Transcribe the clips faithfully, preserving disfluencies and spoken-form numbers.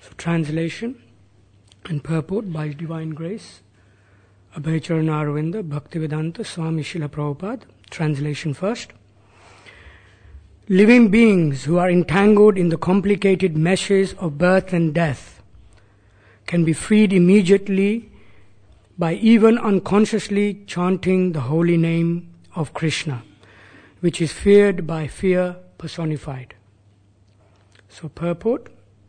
So translation and purport by His Divine Grace, Abhayacharana Aravinda, Bhaktivedanta Swami Srila Prabhupada. Translation first. Living beings who are entangled in the complicated meshes of birth and death can be freed immediately by even unconsciously chanting the holy name of Krishna, which is feared by fear personified. So purport.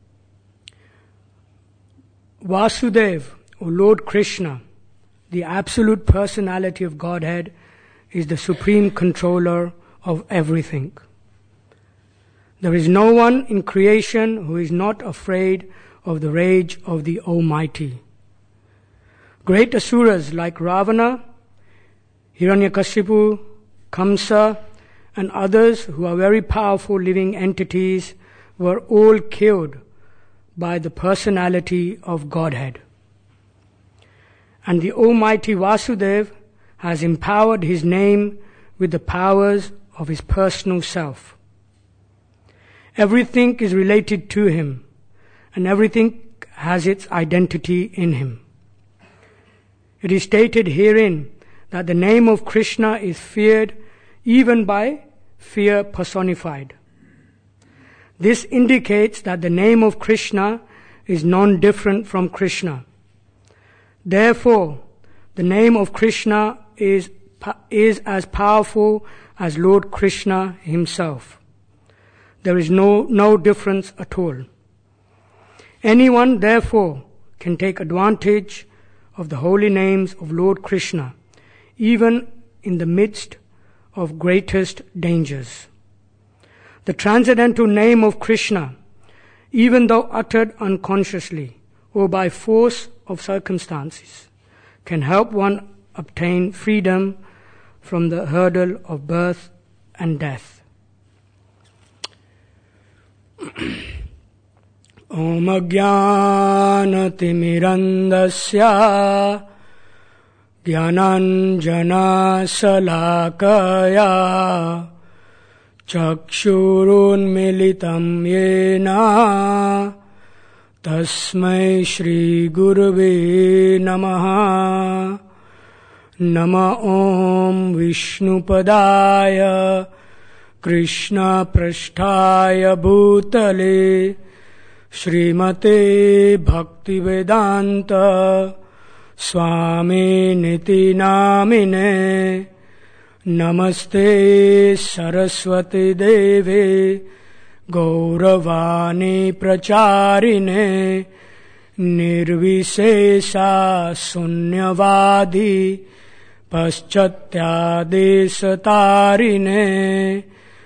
Vasudev, or Lord Krishna, the absolute personality of Godhead, is the supreme controller of everything. There is no one in creation who is not afraid of the rage of the Almighty. Great asuras like Ravana, Hiranyakashipu, Kamsa, and others who are very powerful living entities were all killed by the personality of Godhead. And the Almighty Vasudeva has empowered His name with the powers of His personal self. Everything is related to Him, and everything has its identity in Him. It is stated herein that the name of Krishna is feared even by fear personified. This indicates that the name of Krishna is non-different from Krishna. Therefore, the name of Krishna is, is as powerful as Lord Krishna Himself. There is no, no difference at all. Anyone, therefore, can take advantage of the holy names of Lord Krishna, even in the midst of greatest dangers. The transcendental name of Krishna, even though uttered unconsciously or by force of circumstances, can help one obtain freedom from the hurdle of birth and death. Om Ajnanatimirandasya Jnananjana Salakaya Chakshurunmilitam Yena Tasmai Shri Gurave Namaha. Nama Om Vishnupadaya Krishna Prasthaya Bhutale Srimate Bhaktivedanta Swami Niti Namine. Namaste Saraswati Deve Gauravani Pracharine Nirvisesa Sunyavadi Paschatyadesatarine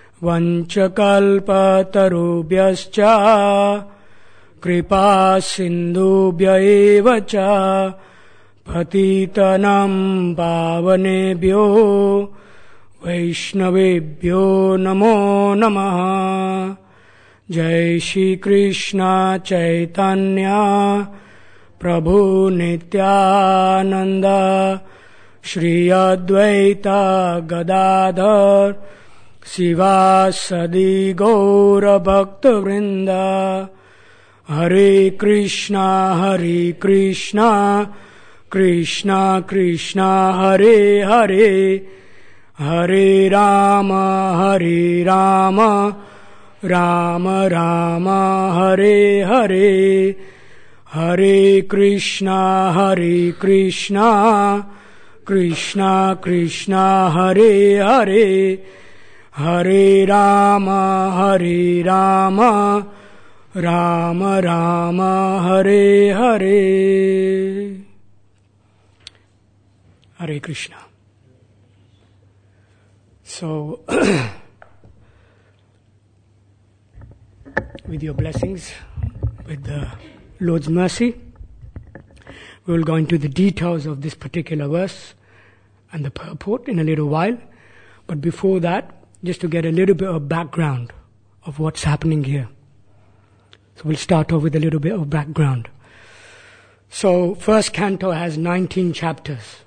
Vanchakalpatarubhyascha Kripa Sindhubhya evacha Patitanam Pavanebhyo Vaishnavebhyo Namo Namaha. Jai Shri Krishna Chaitanya Prabhu Nityananda Shri Advaita Gadadhar Sivasadi Gaura Bhakta Vrinda. Hare Krishna Hare Krishna Krishna Krishna Hare Hare Hare Rama Hare Rama Rama Rama Hare Hare Hare Krishna Hare Krishna Krishna Krishna Hare Hare Hare Rama Hare Rama Rama Rama Hare Hare. Hare Krishna. So, with your blessings, with the Lord's mercy, we will go into the details of this particular verse and the purport in a little while. But before that, just to get a little bit of background of what's happening here. So we'll start off with a little bit of background. So, first canto has nineteen chapters.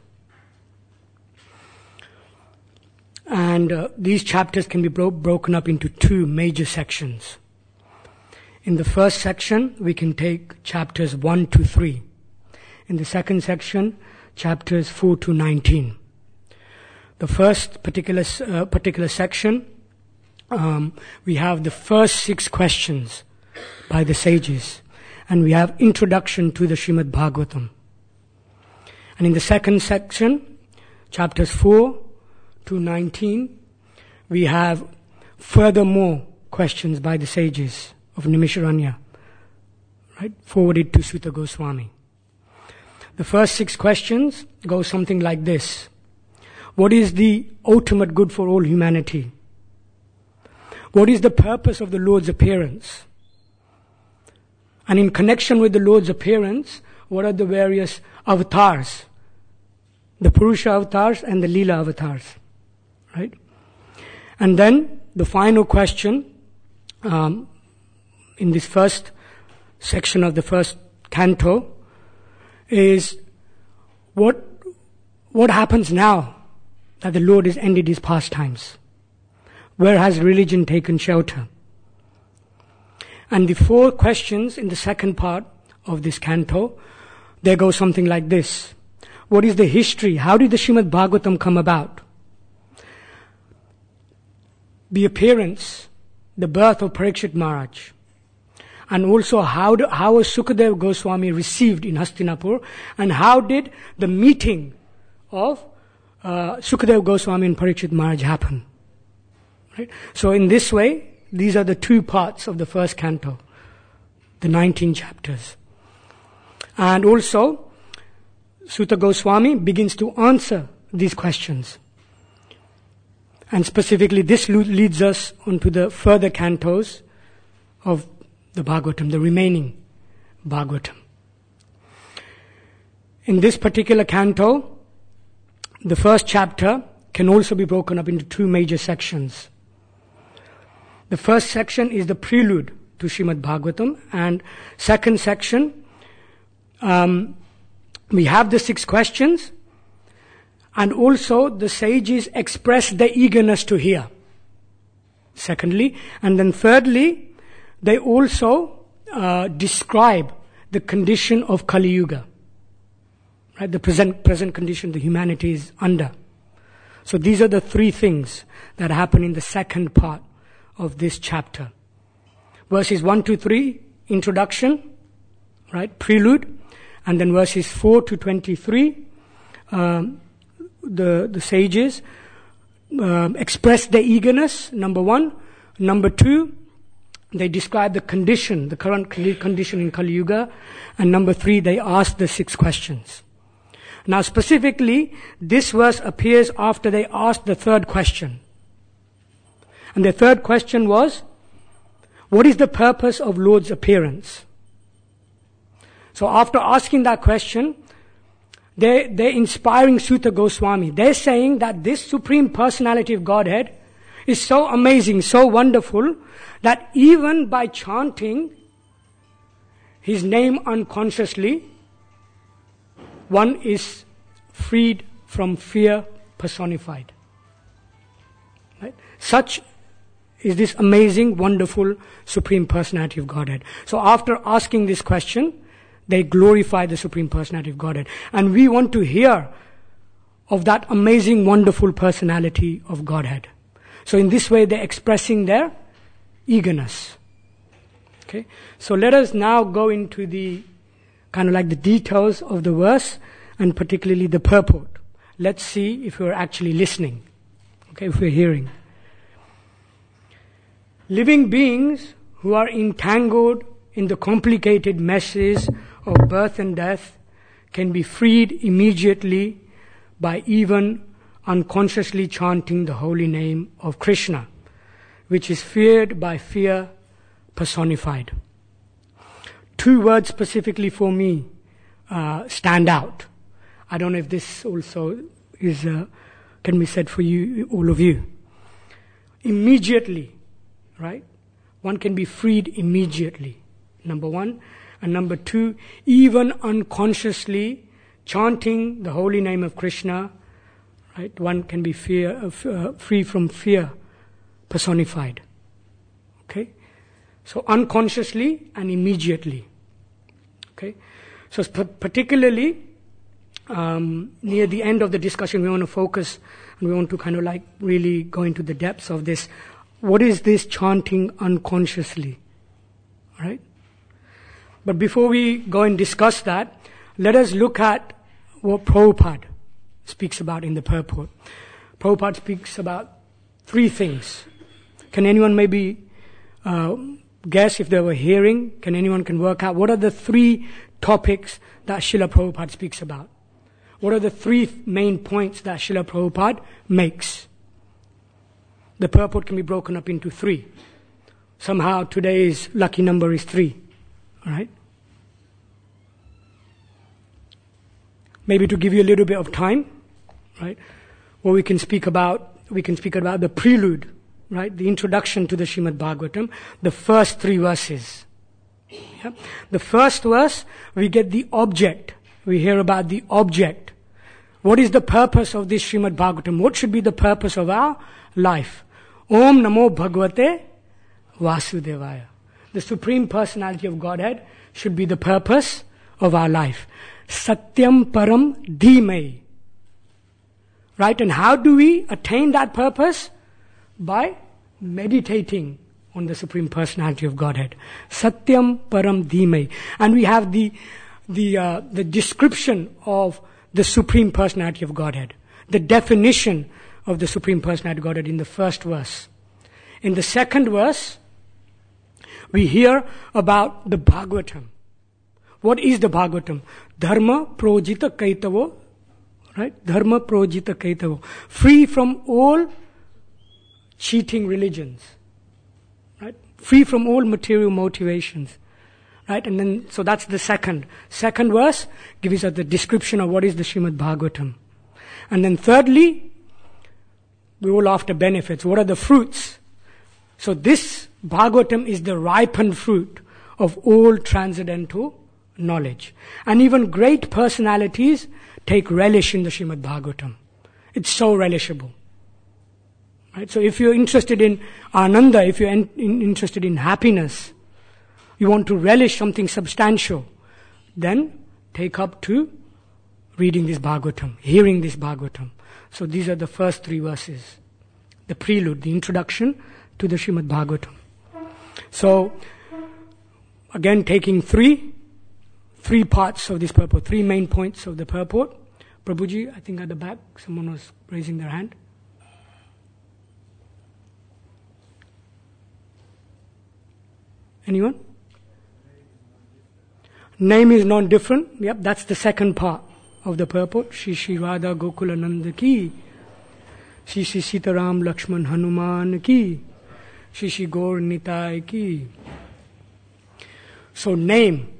And uh, these chapters can be bro- broken up into two major sections. In the first section, we can take chapters one to three. In the second section, chapters four to nineteen. The first particular uh, particular section, um, we have the first six questions by the sages, and we have introduction to the Srimad Bhagavatam. And in the second section, chapters four to nineteen, we have furthermore questions by the sages of Nimisharanya, right, forwarded to Suta Goswami. The first six questions go something like this. What is the ultimate good for all humanity? What is the purpose of the Lord's appearance? And in connection with the Lord's appearance, what are the various avatars? The Purusha avatars and the Leela avatars. Right? And then the final question um, in this first section of the first canto is what what happens now that the Lord has ended his pastimes? Where has religion taken shelter? And the four questions in the second part of this canto, they go something like this. What is the history? How did the Srimad Bhagavatam come about? The appearance, the birth of Parikshit Maharaj. And also how, do, how was Sukadeva Goswami received in Hastinapur, and how did the meeting of uh, Sukadeva Goswami and Parikshit Maharaj happen? Right? So in this way, these are the two parts of the first canto, the nineteen chapters. And also, Suta Goswami begins to answer these questions. And specifically, this leads us onto the further cantos of the Bhagavatam, the remaining Bhagavatam. In this particular canto, the first chapter can also be broken up into two major sections. The first section is the prelude to Srimad Bhagavatam, and second section, um, we have the six questions, and also the sages express their eagerness to hear. Secondly, and then thirdly, they also uh, describe the condition of Kali Yuga, right? The present present condition the humanity is under. So these are the three things that happen in the second part of this chapter. Verses one to three, introduction, right, prelude, and then verses four to twenty-three, um, the the sages uh, express their eagerness. Number one, number two, they describe the condition, the current condition in Kali Yuga, and number three, they ask the six questions. Now, specifically, this verse appears after they asked the third question. And the third question was, what is the purpose of Lord's appearance? So after asking that question, they, they're inspiring Suta Goswami. They're saying that this Supreme Personality of Godhead is so amazing, so wonderful, that even by chanting his name unconsciously, one is freed from fear personified. Right? Such is this amazing, wonderful, Supreme Personality of Godhead. So after asking this question, they glorify the Supreme Personality of Godhead. And we want to hear of that amazing, wonderful personality of Godhead. So in this way, they're expressing their eagerness. Okay? So let us now go into the kind of like the details of the verse, and particularly the purport. Let's see if we're actually listening. Okay, if we're hearing. Living beings who are entangled in the complicated meshes of birth and death can be freed immediately by even unconsciously chanting the holy name of Krishna, which is feared by fear personified. Two words specifically for me uh, stand out. I don't know if this also is uh, can be said for you, all of you. Immediately, right? One can be freed immediately, number one. And number two, even unconsciously chanting the holy name of Krishna, right? One can be fear, uh, free from fear personified. Okay? So unconsciously and immediately. Okay? So particularly um, near the end of the discussion, we want to focus and we want to kind of like really go into the depths of this. What is this chanting unconsciously? Right? But before we go and discuss that, let us look at what Prabhupada speaks about in the purport. Prabhupada speaks about three things. Can anyone maybe uh, guess if they were hearing? Can anyone can work out what are the three topics that Srila Prabhupada speaks about? What are the three main points that Srila Prabhupada makes? The purport can be broken up into three. Somehow today's lucky number is three. All right? Maybe to give you a little bit of time, right? Or we can speak about, we can speak about the prelude, right? The introduction to the Srimad Bhagavatam, the first three verses. Yeah? The first verse, we get the object. We hear about the object. What is the purpose of this Srimad Bhagavatam? What should be the purpose of our life? Om Namo Bhagavate Vasudevaya. The Supreme Personality of Godhead should be the purpose of our life. Satyam Param Dhimai. Right? And how do we attain that purpose? By meditating on the Supreme Personality of Godhead. Satyam Param Dhimai. And we have the the uh, the description of the Supreme Personality of Godhead. The definition of the Supreme Personality of Godhead in the first verse. In the second verse, we hear about the Bhagavatam. What is the Bhagavatam? Dharma projita kaitavo, right? Dharma projita kaitavo. Free from all cheating religions, right? Free from all material motivations, right? And then, so that's the second. Second verse gives us the description of what is the Srimad Bhagavatam. And then thirdly, we're all after benefits. What are the fruits? So this Bhagavatam is the ripened fruit of all transcendental knowledge. And even great personalities take relish in the Srimad Bhagavatam. It's so relishable. Right? So if you're interested in Ananda, if you're in, in, interested in happiness, you want to relish something substantial, then take up to reading this Bhagavatam, hearing this Bhagavatam. So these are the first three verses. The prelude, the introduction to the Srimad Bhagavatam. So, again taking three, three parts of this purport, three main points of the purport. Prabhuji, I think at the back, someone was raising their hand. Anyone? Name is non-different. Yep, that's the second part of the purport. Shri Shri Radha Gokulananda ki, Shri Shri Sitaram Lakshman Hanuman ki, Shri Shri Gaur Nitai ki. So name.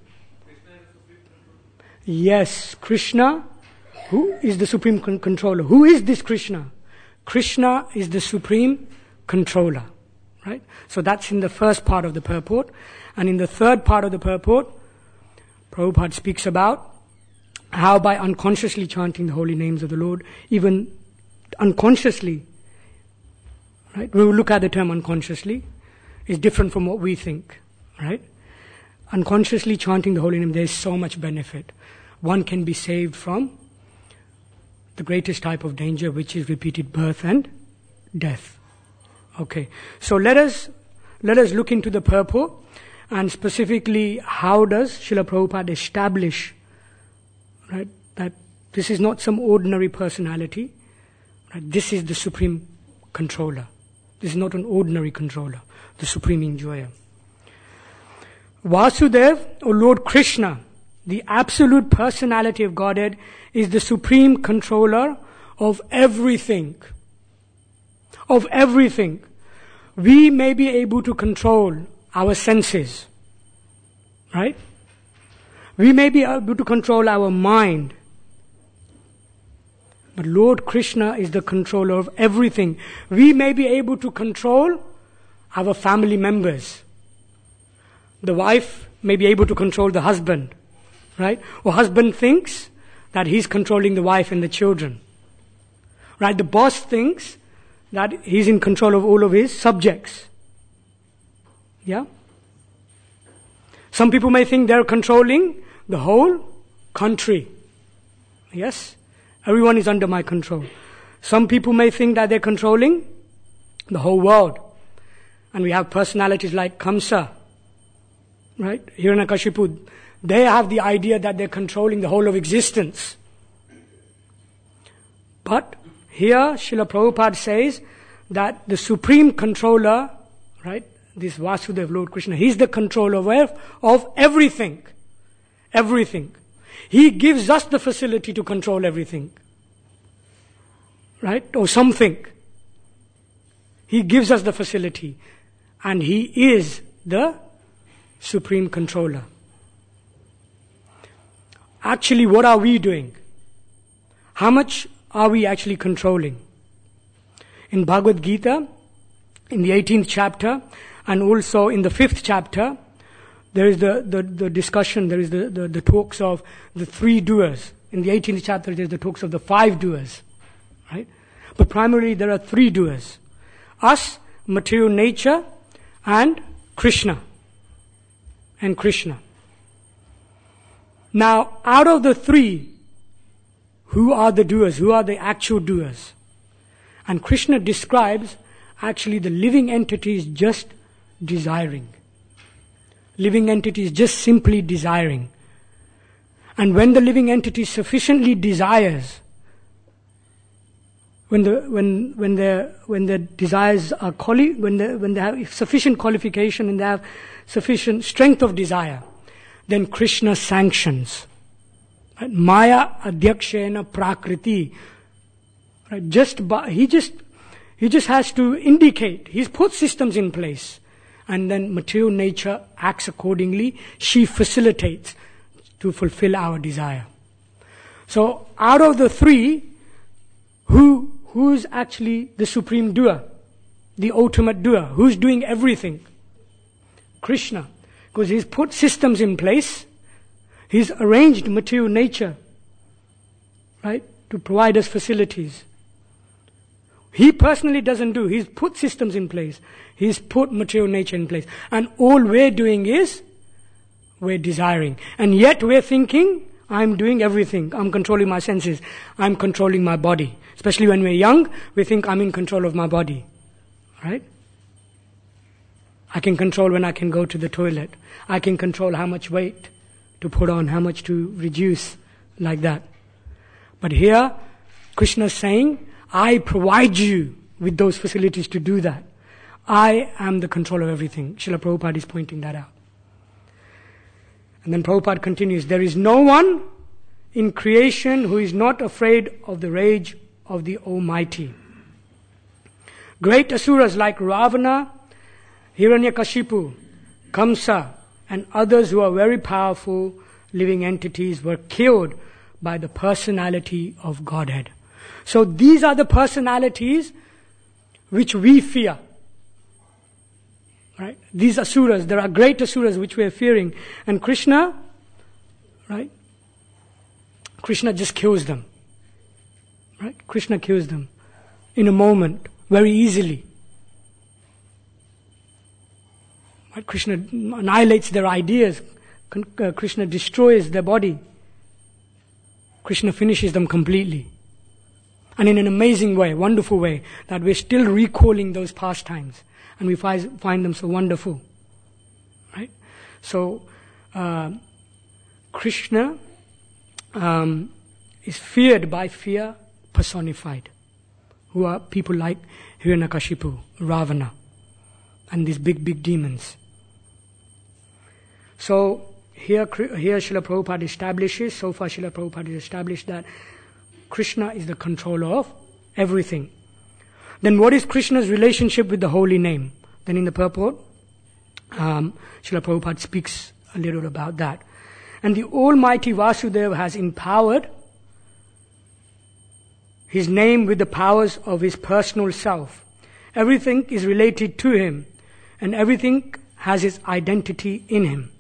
Yes, Krishna, who is the supreme con- controller? Who is this Krishna? Krishna is the supreme controller. Right? So that's in the first part of the purport. And in the third part of the purport, Prabhupada speaks about how by unconsciously chanting the holy names of the Lord, even unconsciously, right? We will look at the term unconsciously, is different from what we think, right? Unconsciously chanting the holy name, there is so much benefit. One can be saved from the greatest type of danger, which is repeated birth and death. Okay, so let us let us look into the purport, and specifically how does Srila Prabhupada establish, right, that this is not some ordinary personality, right? This is the supreme controller. This is not an ordinary controller, the supreme enjoyer. Vasudev, or Lord Krishna, the absolute personality of Godhead, is the supreme controller of everything. Of everything. We may be able to control our senses, right? We may be able to control our mind. But Lord Krishna is the controller of everything. We may be able to control our family members. The wife may be able to control the husband, right? Or husband thinks that he's controlling the wife and the children, right? The boss thinks that he's in control of all of his subjects. Yeah? Some people may think they're controlling the whole country. Yes? Everyone is under my control. Some people may think that they're controlling the whole world. And we have personalities like Kamsa, right? Hiranyakashipu. They have the idea that they're controlling the whole of existence. But here, Srila Prabhupada says that the supreme controller, right, this Vasudeva, Lord Krishna, he's the controller of, of everything. Everything. He gives us the facility to control everything. Right? Or something. He gives us the facility. And he is the supreme controller. Actually, what are we doing? How much are we actually controlling? In Bhagavad Gita, in the eighteenth chapter, and also in the fifth chapter, there is the, the, the discussion, there is the, the, the talks of the three doers. In the eighteenth chapter, there is the talks of the five doers. Right? But primarily there are three doers. Us, material nature, and Krishna. And Krishna. Now, out of the three, who are the doers? Who are the actual doers? And Krishna describes actually the living entity is just desiring. Living entity is just simply desiring. And when the living entity sufficiently desires, when the when when their when their desires are quali- when they when they have sufficient qualification and they have sufficient strength of desire, then Krishna sanctions. Right? Maya adhyakshena prakriti. Right? Just by, he just he just has to indicate. He's put systems in place, and then material nature acts accordingly. She facilitates to fulfill our desire. So, out of the three, who who's actually the supreme doer, the ultimate doer? Who's doing everything? Krishna. Because he's put systems in place. He's arranged material nature, right, to provide us facilities. He personally doesn't do. He's put systems in place. He's put material nature in place. And all we're doing is, we're desiring. And yet we're thinking, I'm doing everything. I'm controlling my senses. I'm controlling my body. Especially when we're young, we think I'm in control of my body. Right? I can control when I can go to the toilet. I can control how much weight to put on, how much to reduce, like that. But here, Krishna is saying, I provide you with those facilities to do that. I am the control of everything. Srila Prabhupada is pointing that out. And then Prabhupada continues, there is no one in creation who is not afraid of the rage of the Almighty. Great asuras like Ravana, Hiranyakashipu, Kamsa, and others who are very powerful living entities were killed by the personality of Godhead. So these are the personalities which we fear. Right? These asuras, there are great asuras which we are fearing. And Krishna, right? Krishna just kills them. Right? Krishna kills them in a moment, very easily. Right? Krishna annihilates their ideas. Krishna destroys their body. Krishna finishes them completely. And in an amazing way, wonderful way, that we're still recalling those past times. And we find, find them so wonderful. Right? So, uh, Krishna um, is feared by fear personified. Who are people like Hiranyakashipu, Ravana, and these big, big demons. So, here, here Srila Prabhupada establishes, so far Srila Prabhupada has established that Krishna is the controller of everything. Then what is Krishna's relationship with the holy name? Then in the purport, um, Srila Prabhupada speaks a little about that. And the Almighty Vasudeva has empowered his name with the powers of his personal self. Everything is related to him, and everything has its identity in him.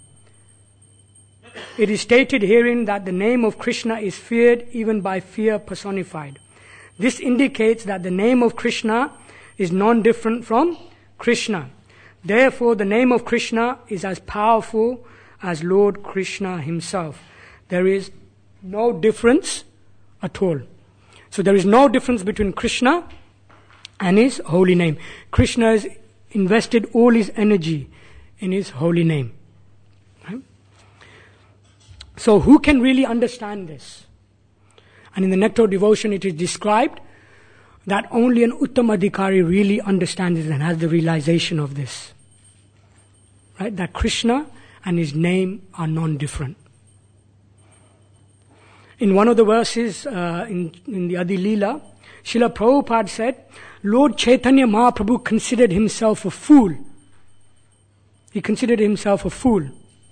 It is stated herein that the name of Krishna is feared even by fear personified. This indicates that the name of Krishna is non-different from Krishna. Therefore, the name of Krishna is as powerful as Lord Krishna himself. There is no difference at all. So there is no difference between Krishna and his holy name. Krishna has invested all his energy in his holy name. Right? So who can really understand this? And in the Nectar of Devotion it is described that only an Uttamadhikari really understands it and has the realization of this. Right? That Krishna and his name are non-different. In one of the verses uh, in, in the Adi Leela, Srila Prabhupada said, Lord Chaitanya Mahaprabhu considered himself a fool. He considered himself a fool.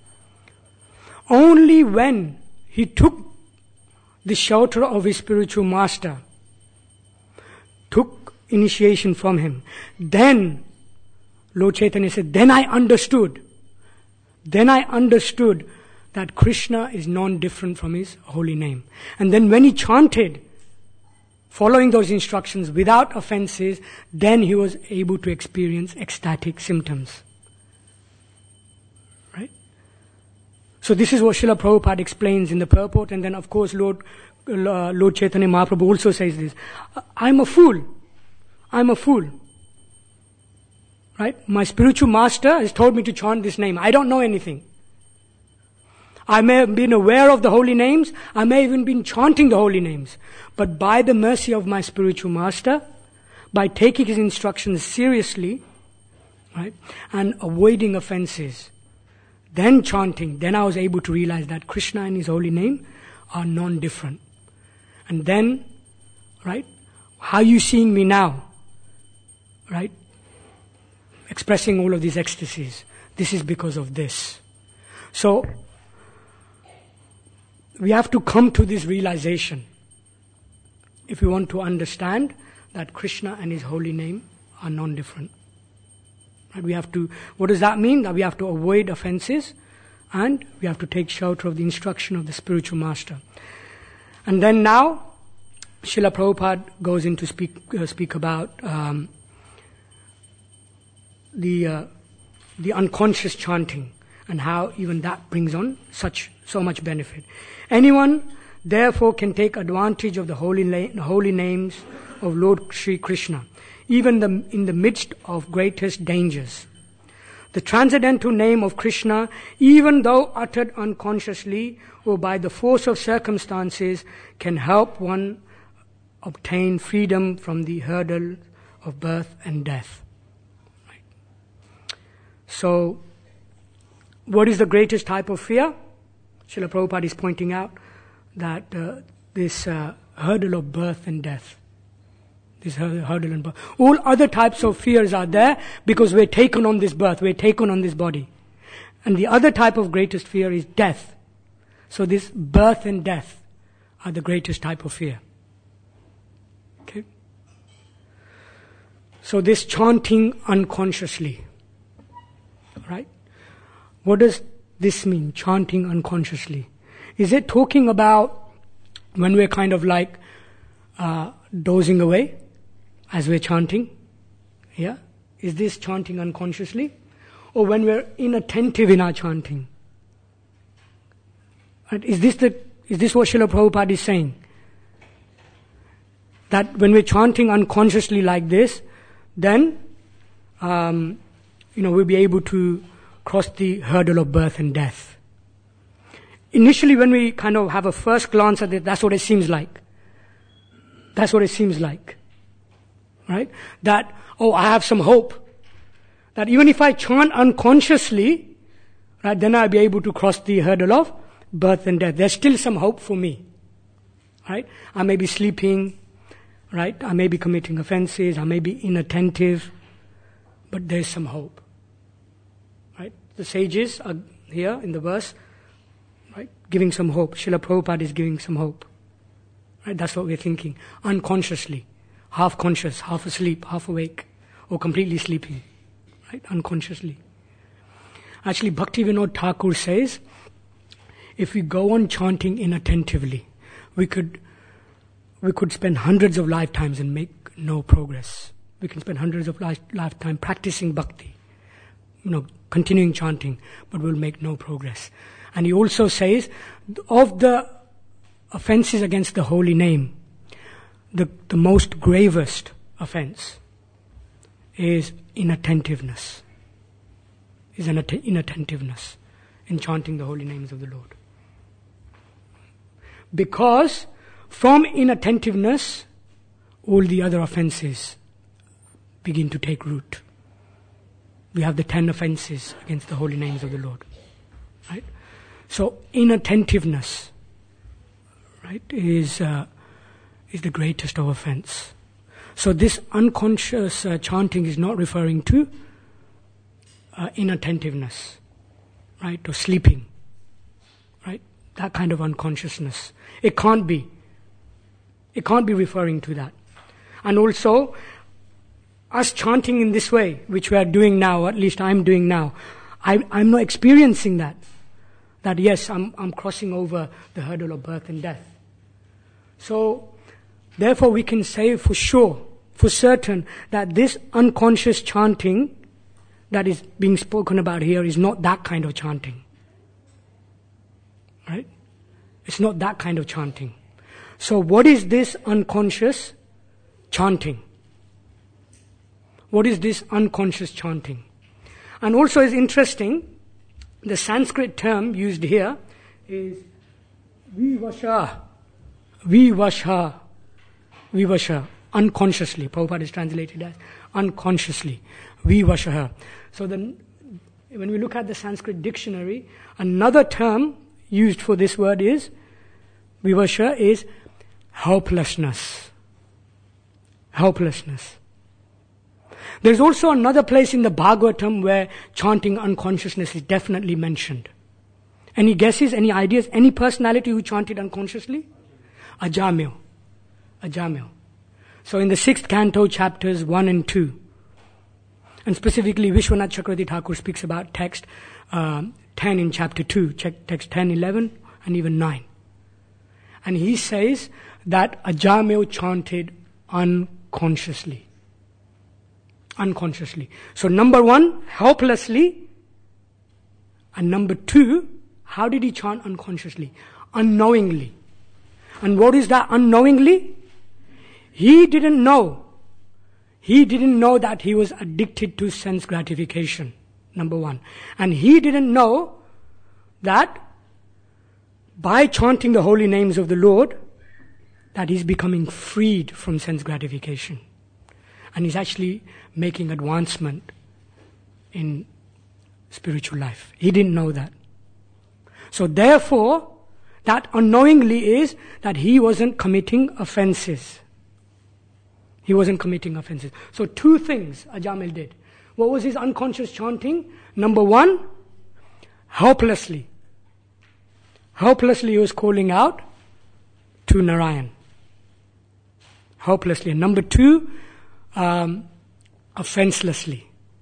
Only when he took the shelter of his spiritual master, took initiation from him, then Lord Chaitanya said, then I understood. Then I understood that Krishna is non-different from his holy name. And then when he chanted, following those instructions without offenses, then he was able to experience ecstatic symptoms. Right? So this is what Srila Prabhupada explains in the purport, and then of course Lord, uh, Lord Chaitanya Mahaprabhu also says this. I'm a fool. I'm a fool. Right? My spiritual master has told me to chant this name. I don't know anything. I may have been aware of the holy names. I may have even been chanting the holy names. But by the mercy of my spiritual master, by taking his instructions seriously, right, and avoiding offenses, then chanting, then I was able to realize that Krishna and his holy name are non-different. And then, right, how are you seeing me now? Right? Expressing all of these ecstasies. This is because of this. So, we have to come to this realization if we want to understand that Krishna and his holy name are non-different. Right? We have to, what does that mean? That we have to avoid offenses and we have to take shelter of the instruction of the spiritual master. And then now, Srila Prabhupada goes in to speak, uh, speak about um, the, uh, the unconscious chanting and how even that brings on such so much benefit. Anyone, therefore, can take advantage of the holy, la- holy names of Lord Sri Krishna, even the, in the midst of greatest dangers. The transcendental name of Krishna, even though uttered unconsciously or by the force of circumstances, can help one obtain freedom from the hurdle of birth and death. Right. So, what is the greatest type of fear? Srila Prabhupada is pointing out that uh, this uh, hurdle of birth and death, this hurdle and birth. All other types of fears are there because we're taken on this birth, we're taken on this body. And the other type of greatest fear is death. So this birth and death are the greatest type of fear. Okay? So this chanting unconsciously, right? What does this mean, chanting unconsciously? Is it talking about when we're kind of like uh, dozing away as we're chanting? Yeah? Is this chanting unconsciously? Or when we're inattentive in our chanting? Right? Is this the is this what Srila Prabhupada is saying? That when we're chanting unconsciously like this, then um, you know we'll be able to cross the hurdle of birth and death. Initially, when we kind of have a first glance at it, that's what it seems like. That's what it seems like. Right? That, oh, I have some hope. That even if I chant unconsciously, right, then I'll be able to cross the hurdle of birth and death. There's still some hope for me. Right? I may be sleeping, right? I may be committing offenses, I may be inattentive, but there's some hope. Right? The sages are here in the verse, right, giving some hope. Srila Prabhupada is giving some hope. Right? That's what we're thinking. Unconsciously. Half conscious, half asleep, half awake, or completely sleeping. Right? Unconsciously. Actually, Bhaktivinoda Thakur says, if we go on chanting inattentively, we could we could spend hundreds of lifetimes and make no progress. We can spend hundreds of li- lifetime practicing bhakti, you know, continuing chanting, but we'll make no progress. And he also says, of the offenses against the holy name, the, the most gravest offense is inattentiveness. Is an att- inattentiveness in chanting the holy names of the Lord. Because from inattentiveness, all the other offenses begin to take root. We have the ten offenses against the holy names of the Lord. Right? So inattentiveness, right, is uh, is the greatest of offense. So this unconscious uh, chanting is not referring to uh, inattentiveness, right, or sleeping, right? That kind of unconsciousness. It can't be. It can't be referring to that. And also, us chanting in this way, which we are doing now, at least I'm doing now, I, I'm not experiencing that. That yes, I'm, I'm crossing over the hurdle of birth and death. So, therefore we can say for sure, for certain, that this unconscious chanting that is being spoken about here is not that kind of chanting. Right? It's not that kind of chanting. So what is this unconscious chanting? What is this unconscious chanting? And also is interesting, the Sanskrit term used here is vivasha, vivasha, vivasha, unconsciously. Prabhupada is translated as unconsciously, vivasha. So then, when we look at the Sanskrit dictionary, another term used for this word is, vivasha, is helplessness. Helplessness. There's also another place in the Bhagavatam where chanting unconsciousness is definitely mentioned. Any guesses, any ideas, any personality who chanted unconsciously? Ajamil. Ajamil. So in the sixth canto, chapters one and two, and specifically Vishwanath Chakravarti Thakur speaks about text uh, ten in chapter two, text ten, eleven, and even nine. And he says that Ajamil chanted unconsciously. Unconsciously. So number one, helplessly. And number two, how did he chant unconsciously? Unknowingly. And what is that unknowingly? He didn't know. He didn't know that he was addicted to sense gratification. Number one. And he didn't know that by chanting the holy names of the Lord, that he's becoming freed from sense gratification. And he's actually making advancement in spiritual life. He didn't know that. So therefore, that unknowingly is that he wasn't committing offenses. He wasn't committing offenses. So two things Ajamil did. What was his unconscious chanting? Number one, helplessly. Helplessly he was calling out to Narayan. Helplessly. And number two, um, offenselessly.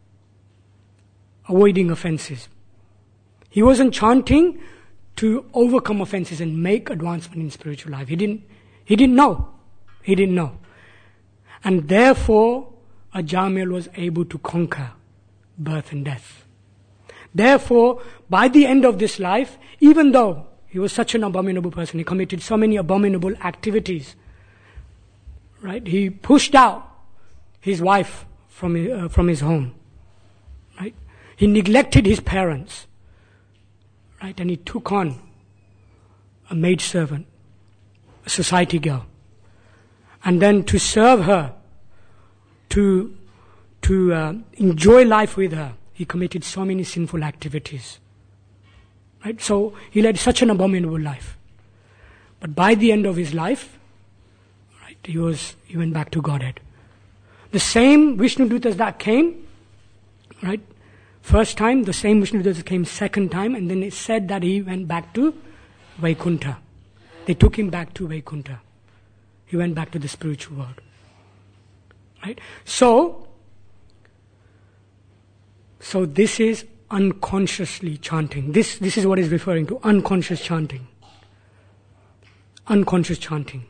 Avoiding offenses. He wasn't chanting to overcome offenses and make advancement in spiritual life. He didn't, he didn't know. He didn't know. And therefore, Ajamil was able to conquer birth and death. Therefore, by the end of this life, even though he was such an abominable person, he committed so many abominable activities, right? He pushed out his wife from his, uh, from his home, right? He neglected his parents, right? And he took on a maidservant, a society girl. And then to serve her, to to uh, enjoy life with her, he committed so many sinful activities. Right? So he led such an abominable life. But by the end of his life, right, he was he went back to Godhead. The same Vishnu Dutas that came, right, first time, the same Vishnu Dutas came second time, and then it said that he went back to Vaikuntha. They took him back to Vaikuntha. He went back to the spiritual world. Right? So, so this is unconsciously chanting. This, this is what is referring to unconscious chanting. Unconscious chanting.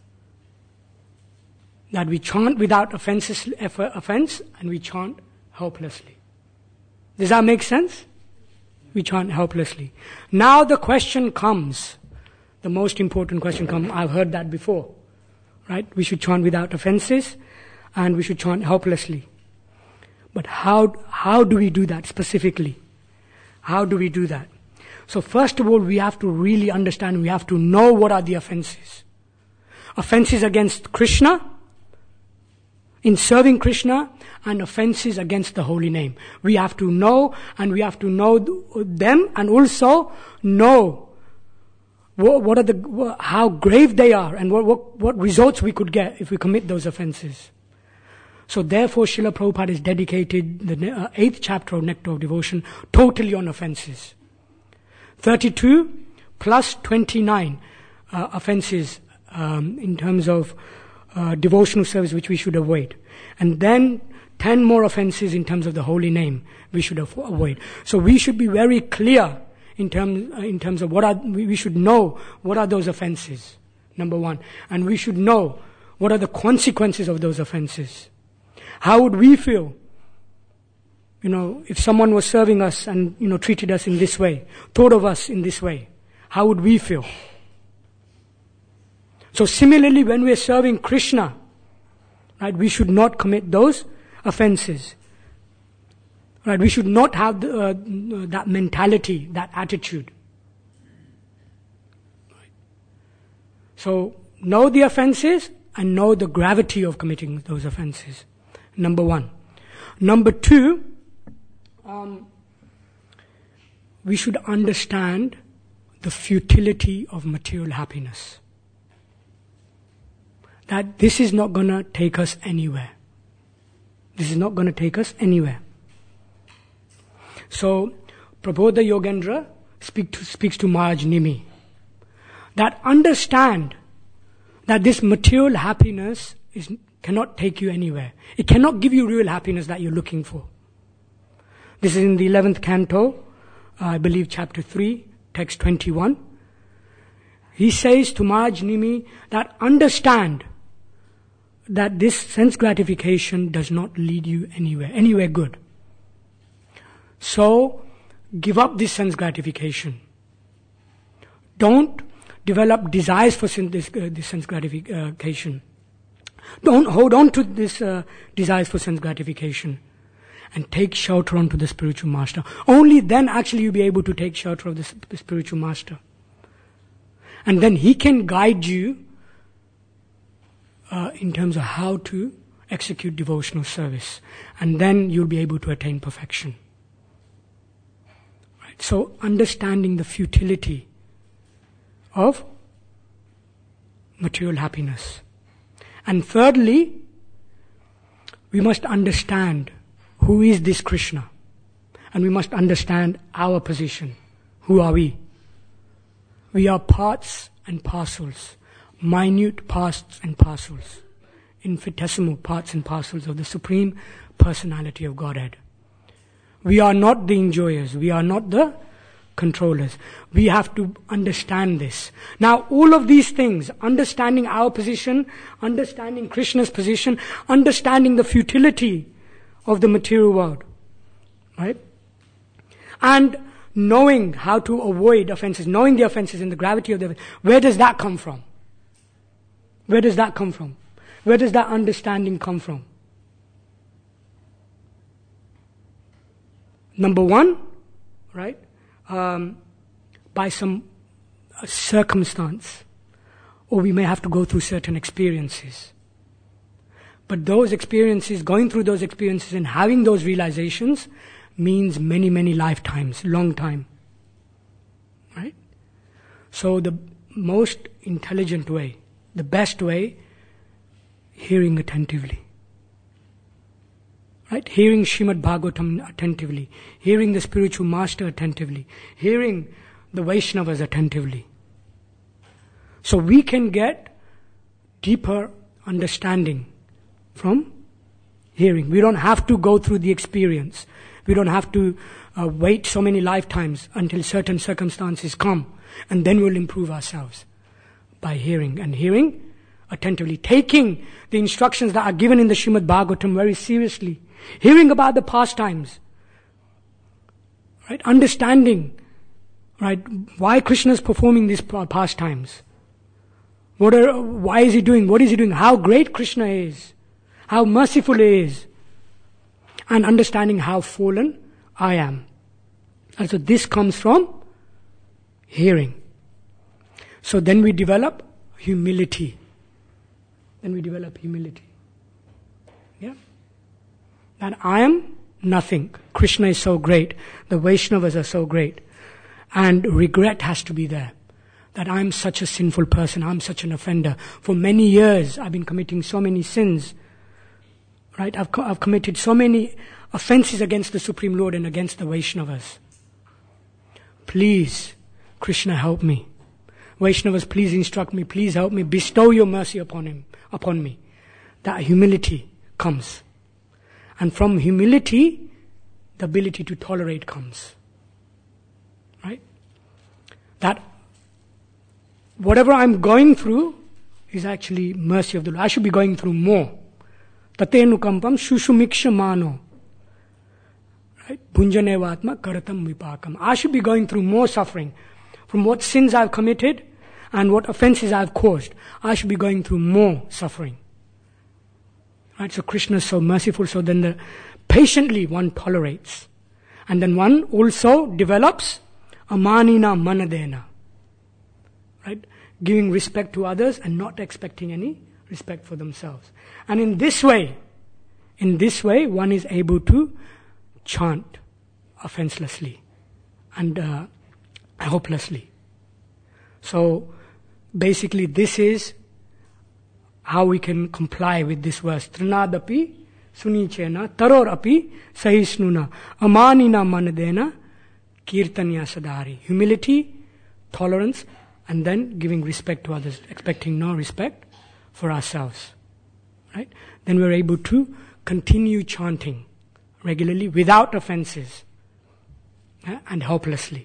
That we chant without offenses, offense, and we chant helplessly. Does that make sense? We chant helplessly. Now the question comes, the most important question comes, I've heard that before, right? We should chant without offenses and we should chant helplessly. But how, how do we do that specifically? How do we do that? So first of all, we have to really understand, we have to know what are the offenses. Offenses against Krishna, in serving Krishna, and offenses against the holy name. We have to know, and we have to know them, and also know what, what are the, how grave they are, and what, what, what results we could get if we commit those offenses. So therefore, Srila Prabhupada has dedicated the uh, eighth chapter of Nectar of Devotion totally on offenses. thirty-two plus twenty-nine uh, offenses um, in terms of uh, devotional service which we should avoid. And then ten more offenses in terms of the holy name we should avoid. So we should be very clear in terms, uh, in terms of what are, we should know what are those offenses, number one. And we should know what are the consequences of those offenses. How would we feel, you know, if someone was serving us and, you know, treated us in this way, thought of us in this way? How would we feel? So similarly, when we are serving Krishna, right, we should not commit those offenses. Right, we should not have the, uh, that mentality, that attitude. Right. So know the offenses and know the gravity of committing those offenses. Number one. Number two, um, we should understand the futility of material happiness. That this is not going to take us anywhere. This is not going to take us anywhere. So, Prabodha Yogendra speak to, speaks to Maharaj Nimi. That understand that this material happiness is cannot take you anywhere. It cannot give you real happiness that you're looking for. This is in the eleventh canto, uh, I believe chapter three, text twenty-one. He says to Maharaj Nimi that understand that this sense gratification does not lead you anywhere, anywhere good. So, give up this sense gratification. Don't develop desires for sin, this, uh, this sense gratification. Don't hold on to this uh, desires for sense gratification. And take shelter onto the spiritual master. Only then actually you'll be able to take shelter of the spiritual master. And then he can guide you uh, in terms of how to execute devotional service. And then you'll be able to attain perfection. Right? So understanding the futility of material happiness. And thirdly, we must understand who is this Krishna. And we must understand our position. Who are we? We are parts and parcels, minute parts and parcels, infinitesimal parts and parcels of the Supreme Personality of Godhead. We are not the enjoyers. We are not the controllers. We have to understand this. Now, all of these things, understanding our position, understanding Krishna's position, understanding the futility of the material world, right? And knowing how to avoid offenses, knowing the offenses and the gravity of the offenses, where does that come from? Where does that come from? Where does that understanding come from? Number one, right? Um, by some uh, circumstance, or we may have to go through certain experiences. But those experiences, going through those experiences and having those realizations means many, many lifetimes, long time. Right? So the most intelligent way, the best way, hearing attentively. Right? Hearing Srimad Bhagavatam attentively, hearing the spiritual master attentively, hearing the Vaishnavas attentively. So we can get deeper understanding from hearing. We don't have to go through the experience. We don't have to uh, wait so many lifetimes until certain circumstances come, and then we'll improve ourselves by hearing and hearing attentively, taking the instructions that are given in the Srimad Bhagavatam very seriously, hearing about the pastimes, right? Understanding, right, why Krishna is performing these pastimes. What are, why is he doing? What is he doing? How great Krishna is. How merciful he is. And understanding how fallen I am. And so this comes from hearing. So then we develop humility. Then we develop humility. Yeah? That I am nothing. Krishna is so great. The Vaishnavas are so great. And regret has to be there. That I'm such a sinful person. I'm such an offender. For many years, I've been committing so many sins. Right? I've, co- I've committed so many offenses against the Supreme Lord and against the Vaishnavas. Please, Krishna, help me. Vaishnavas, please instruct me. Please help me. Bestow your mercy upon him, upon me. That humility comes. And from humility, the ability to tolerate comes. Right? That whatever I'm going through is actually mercy of the Lord. I should be going through more. Tatenukampam shushumiksha mano. Right? Bhunjanevatma karatam vipakam. I should be going through more suffering. From what sins I've committed and what offenses I've caused, I should be going through more suffering. Right? So Krishna is so merciful, so then the, patiently one tolerates. And then one also develops amanina manadena. Right? Giving respect to others and not expecting any respect for themselves. And in this way, in this way, one is able to chant offenselessly and uh, hopelessly. So basically this is how we can comply with this verse. Trinadapi sunichena taror api sahisnuna amanina manadena kirtanya sadari. Humility, tolerance, and then giving respect to others, expecting no respect for ourselves. Right? Then we're able to continue chanting regularly without offenses uh, and helplessly.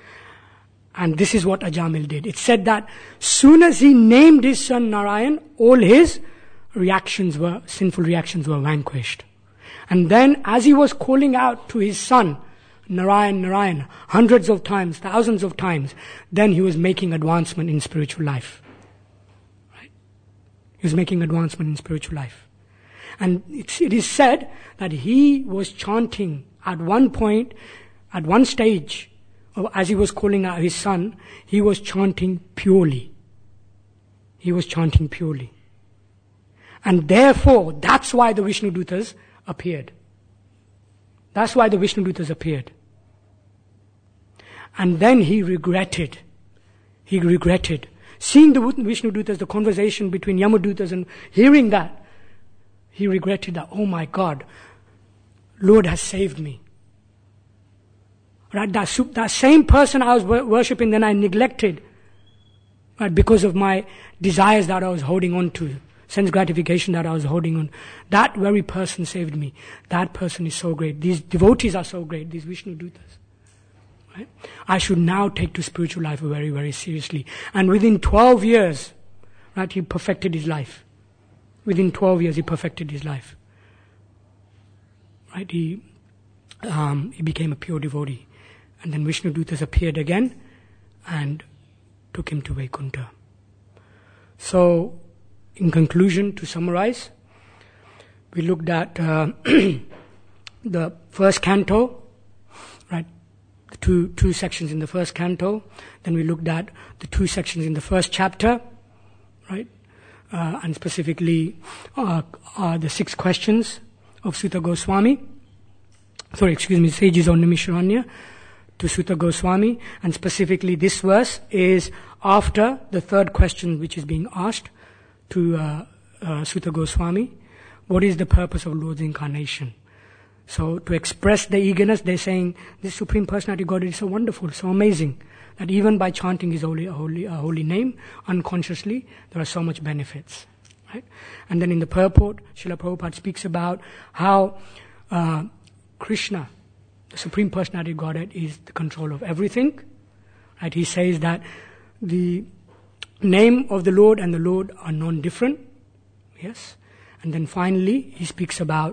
And this is what Ajamil did. It said that soon as he named his son Narayan, all his reactions were, sinful reactions were vanquished. And then as he was calling out to his son, Narayan, Narayan, hundreds of times, thousands of times, then he was making advancement in spiritual life. Right? He was making advancement in spiritual life. And it's, it is said that he was chanting at one point, at one stage, as he was calling out his son, he was chanting purely. He was chanting purely. And therefore, that's why the Vishnudutas appeared. That's why the Vishnudutas appeared. And then he regretted. He regretted. Seeing the Vishnudutas, the conversation between Yamadutas, and hearing that, he regretted that, oh my God, Lord has saved me. Right? That, that same person I was worshipping, then I neglected. Right? Because of my desires that I was holding on to. Sense gratification that I was holding on. That very person saved me. That person is so great. These devotees are so great. These Vishnudutas. Right? I should now take to spiritual life very, very seriously. And within twelve years, right, he perfected his life. Within twelve years, he perfected his life. Right? He, um, he became a pure devotee. And then Vishnudutas appeared again and took him to Vaikuntha. So, in conclusion, to summarize, we looked at uh, the first canto, right? The two two sections in the first canto. Then we looked at the two sections in the first chapter, right? Uh, and specifically uh, uh, the six questions of Sutta Goswami. Sorry, excuse me, Sages on Nimisharanya to Sutta Goswami. And specifically this verse is after the third question which is being asked to uh, uh, Sutta Goswami. What is the purpose of Lord's incarnation? So to express the eagerness, they're saying this Supreme Personality of Godhead is so wonderful, so amazing, that even by chanting His holy, holy, uh, holy name unconsciously, there are so much benefits. Right? And then in the purport, Srila Prabhupada speaks about how uh, Krishna, the Supreme Personality of Godhead, is the control of everything. Right? He says that the name of the Lord and the Lord are non-different. Yes. And then finally, he speaks about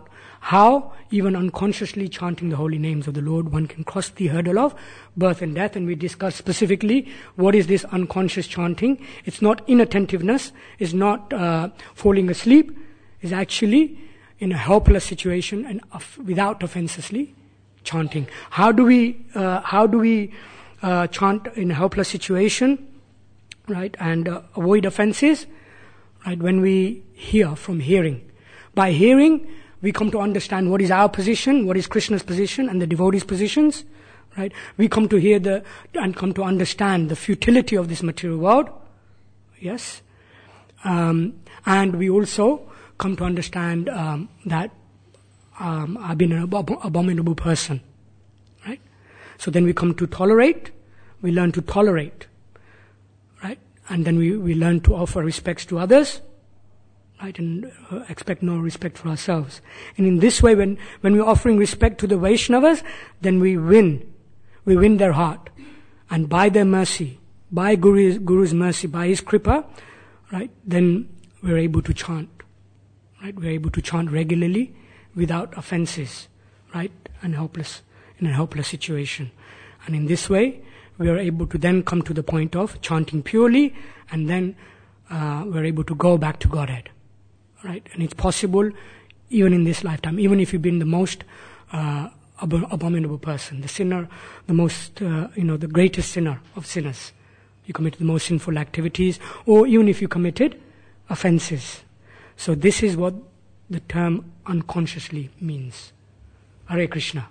how, even unconsciously chanting the holy names of the Lord, one can cross the hurdle of birth and death. And we discussed specifically what is this unconscious chanting. It's not inattentiveness, it's not uh, falling asleep, it's actually in a helpless situation and of, without offensively chanting. How do we, uh, how do we uh, chant in a helpless situation, right, and uh, avoid offenses? Right, when we hear from hearing. By hearing, we come to understand what is our position, what is Krishna's position, and the devotees' positions. Right, we come to hear the and come to understand the futility of this material world. Yes, um, and we also come to understand um, that um, I've been an ab- abominable person. Right, so then we come to tolerate. We learn to tolerate. Right. And then we, we learn to offer respects to others, right, and uh, expect no respect for ourselves. And in this way, when, when we're offering respect to the Vaishnavas, then we win. We win their heart. And by their mercy, by Guru's, Guru's mercy, by his kripa, right, then we're able to chant. Right, we're able to chant regularly without offenses, right, and helpless, in a helpless situation. And in this way, we are able to then come to the point of chanting purely, and then uh, we're able to go back to Godhead, right? And it's possible even in this lifetime, even if you've been the most uh, ab- abominable person, the sinner, the most, uh, you know, the greatest sinner of sinners. You committed the most sinful activities, or even if you committed offenses. So this is what the term unconsciously means. Hare Krishna.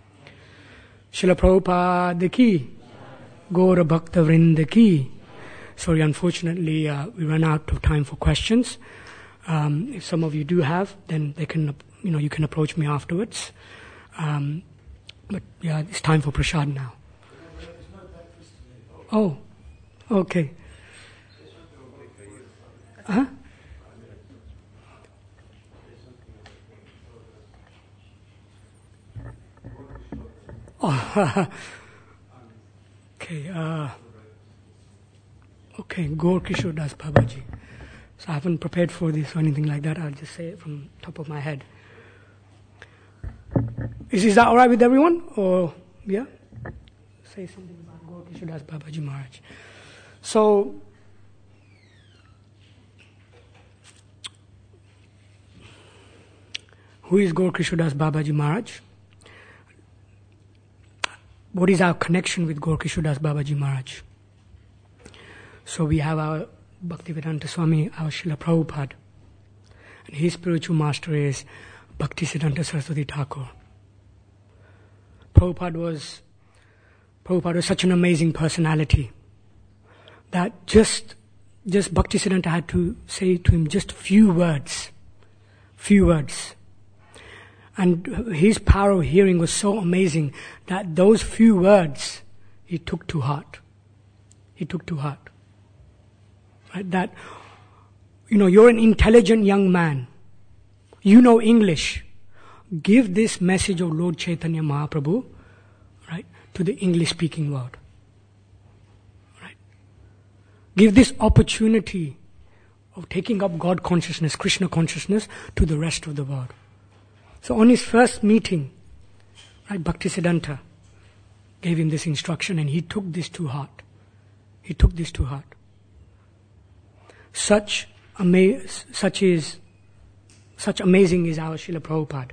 Srila Prabhupada ki. Gaura Bhakta Vrinda ki. Sorry, unfortunately, uh, we ran out of time for questions. Um, if some of you do have, then they can, you know, you can approach me afterwards. Um, but yeah, it's time for prasad now. Oh, okay. Huh? Oh, okay, uh, okay, Gaur Kishore Das Babaji. So I haven't prepared for this or anything like that. I'll just say it from top of my head. Is, is that all right with everyone? Or, yeah? Say something about Gaur Kishore Das Babaji Maharaj. So, who is Gaur Kishore Das Babaji Maharaj? What is our connection with Gaur Kishore Das Babaji Maharaj? So we have our Bhaktivedanta Swami, our Srila Prabhupada, and his spiritual master is Bhaktisiddhanta Saraswati Thakur. Prabhupada was, Prabhupada was such an amazing personality that just, just Bhaktisiddhanta had to say to him just few words, few words. And his power of hearing was so amazing that those few words he took to heart. He took to heart. Right? That, you know, you're an intelligent young man. You know English. Give this message of Lord Chaitanya Mahaprabhu, right, to the English-speaking world. Right? Give this opportunity of taking up God consciousness, Krishna consciousness to the rest of the world. So on his first meeting, right, Bhaktisiddhanta gave him this instruction, and he took this to heart. He took this to heart. Such ama- such is such amazing is our Srila Prabhupada.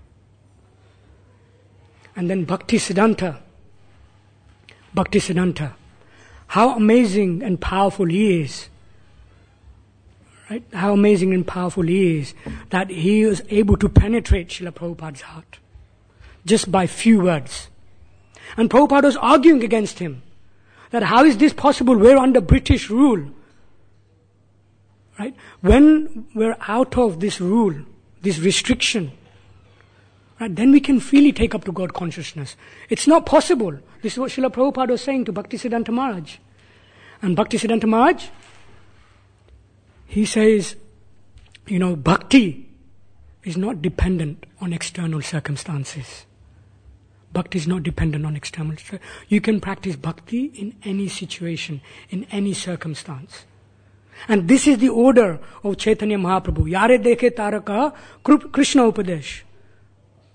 And then Bhaktisiddhanta, Bhaktisiddhanta, how amazing and powerful he is. Right? How amazing and powerful he is that he is able to penetrate Srila Prabhupada's heart just by few words. And Prabhupada was arguing against him that how is this possible? We're under British rule. Right? When we're out of this rule, this restriction, right, then we can freely take up to God consciousness. It's not possible. This is what Srila Prabhupada was saying to Bhaktisiddhanta Maharaj. And Bhaktisiddhanta Maharaj, he says, you know, bhakti is not dependent on external circumstances. Bhakti is not dependent on external circumstances. You can practice bhakti in any situation, in any circumstance. And this is the order of Chaitanya Mahaprabhu. Yare dekhe taraka Krishna Upadesh.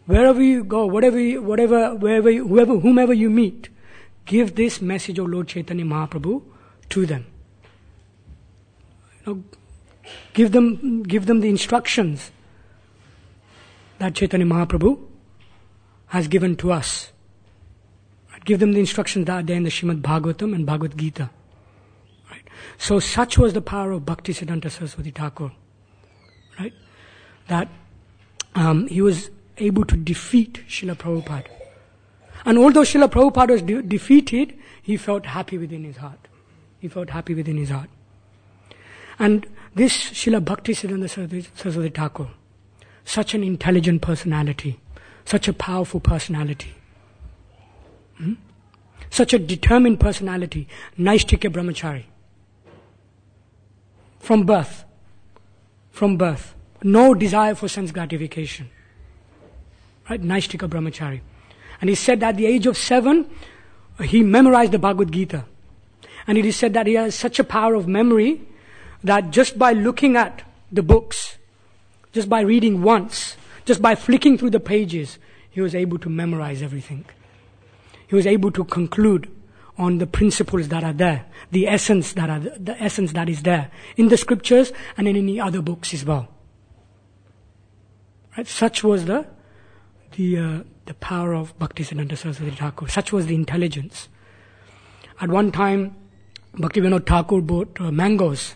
Wherever you go, whatever, you, whatever, wherever, you, whoever, whomever you meet, give this message of Lord Chaitanya Mahaprabhu to them. You know, give them, give them the instructions that Chaitanya Mahaprabhu has given to us. Give them the instructions that are there in the Srimad Bhagavatam and Bhagavad Gita. Right? So such was the power of Bhaktisiddhanta Saraswati Thakur. Right? That um, he was able to defeat Srila Prabhupada. And although Srila Prabhupada was de- defeated, he felt happy within his heart. He felt happy within his heart. And this Srila Bhaktisiddhanta Saraswati, Saraswati Thakur, such an intelligent personality, such a powerful personality, Hmm? such a determined personality, Naishthikya Brahmachari. From birth, from birth, no desire for sense gratification. Right? Naishthikya Brahmachari. And he said that at the age of seven, he memorized the Bhagavad Gita. And it is said that he has such a power of memory that just by looking at the books, just by reading once, just by flicking through the pages, he was able to memorize everything. He was able to conclude on the principles that are there, the essence that are the, the essence that is there in the scriptures and in any other books as well. Right? Such was the the uh, the power of Bhaktisiddhanta Saraswati Thakur. Such was the intelligence. At one time, Bhaktivinoda Thakur bought uh, mangoes,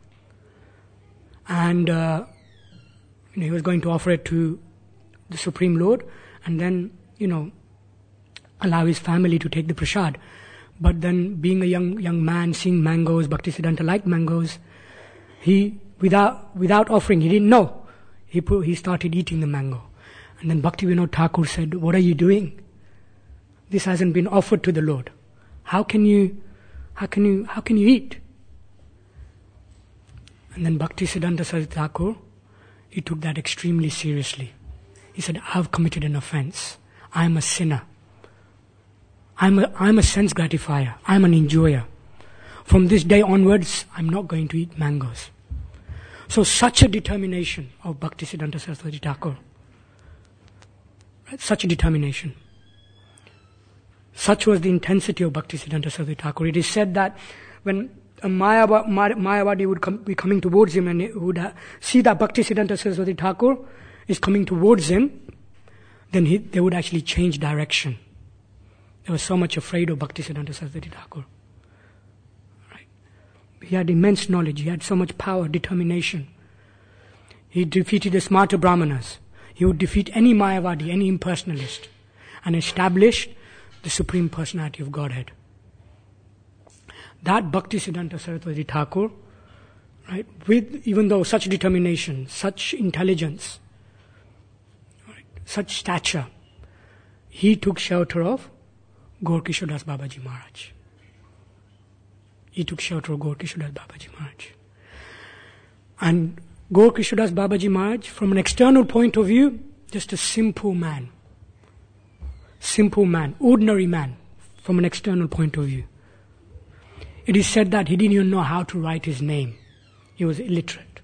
and uh, you know, he was going to offer it to the Supreme Lord, and then you know. allow his family to take the prasad. But then being a young young man, seeing mangoes, Bhaktisiddhanta liked mangoes, he, without without offering, he didn't know. He put, he started eating the mango. And then Bhaktivinoda Thakur said, "What are you doing? This hasn't been offered to the Lord. How can you, how can you, how can you eat?" And then Bhaktisiddhanta Saraswati Thakur, he took that extremely seriously. He said, "I've committed an offense. I am a sinner. I'm a, I'm a sense gratifier. I'm an enjoyer. From this day onwards, I'm not going to eat mangoes." So such a determination of Bhaktisiddhanta Saraswati Thakur. Right? Such a determination. Such was the intensity of Bhaktisiddhanta Saraswati Thakur. It is said that when a Mayavad, Mayavadi would come, be coming towards him and he would uh, see that Bhaktisiddhanta Saraswati Thakur is coming towards him, then he, they would actually change direction. They were so much afraid of Bhaktisiddhanta Saraswati Thakur. Right? He had immense knowledge. He had so much power, determination. He defeated the smarter Brahmanas. He would defeat any Mayavadi, any impersonalist, and established the Supreme Personality of Godhead. That Bhaktisiddhanta Saraswati Thakur, right, with even though such determination, such intelligence, right, such stature, he took shelter of Gaur Kishore Das Babaji Maharaj. He took shelter of Gaur Kishore Das Babaji Maharaj. And Gaur Kishore Das Babaji Maharaj, from an external point of view, just a simple man. Simple man, ordinary man, from an external point of view. It is said that he didn't even know how to write his name. He was illiterate.